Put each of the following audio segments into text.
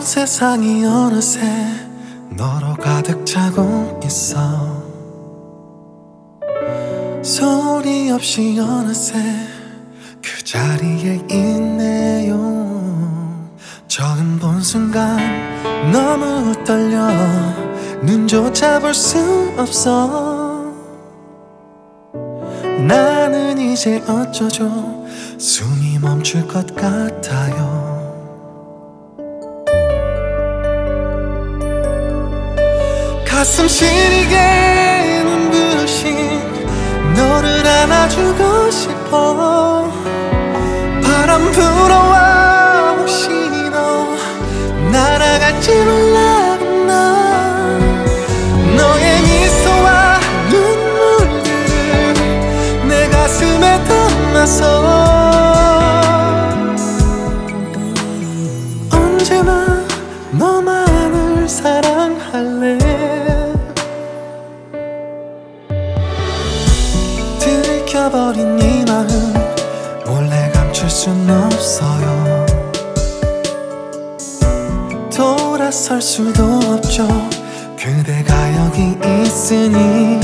세상이 어느새 너로 가득 차고 있어. 소리 없이 어느새 그 자리에 있네요. 처음 본 순간 너무 떨려 눈조차 볼 수 없어. 나는 이제 어쩌죠? 숨이 멈출 것 같아요. 가슴 시리게 눈부신 너를 안아주고 싶어. 바람 불어와 혹시 너 날아갈지 몰라. 나 너의 미소와 눈물들 내 가슴에 담아서 언제나 너만을 사랑할래. 들켜버린 이 마음 몰래 감출 순 없어요. 돌아설 수도 없죠. 그대가 여기 있으니.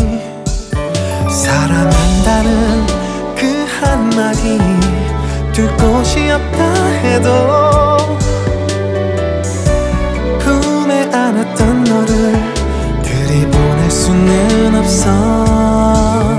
사랑한다는 그 한마디 둘 곳이 없다 해도 품에 안았던 너를 들이보낼 수는 없어.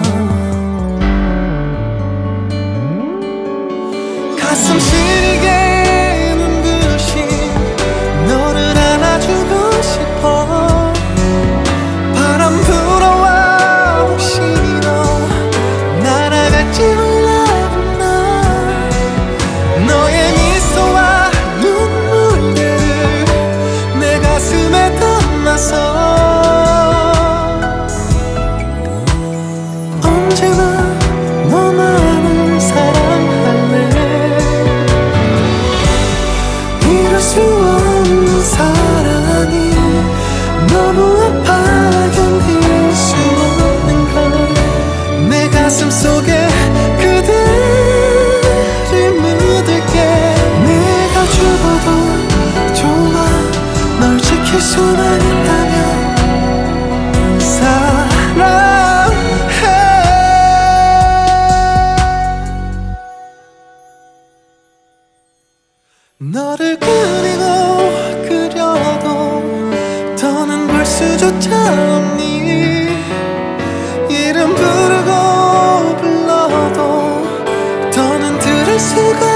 가슴 시리게 눈부신 너를 안아주고 싶어. 바람 불어와 혹시 너 날아갈지 몰라. 나 너의 미소와 눈물들 내 가슴에 담아서 언제나 너만을 사랑할래. 이룰 수 없는 사랑이 너무 아파 견딜 수 없는 걸. 내 가슴 속에 그대를 묻을게. 내가 죽어도 좋아. 널 지킬 수만 있다면 사랑해. 너를 그리고 그려도 더는 볼 수조차 없니. 이름 부르고 불러도 더는 들을 수가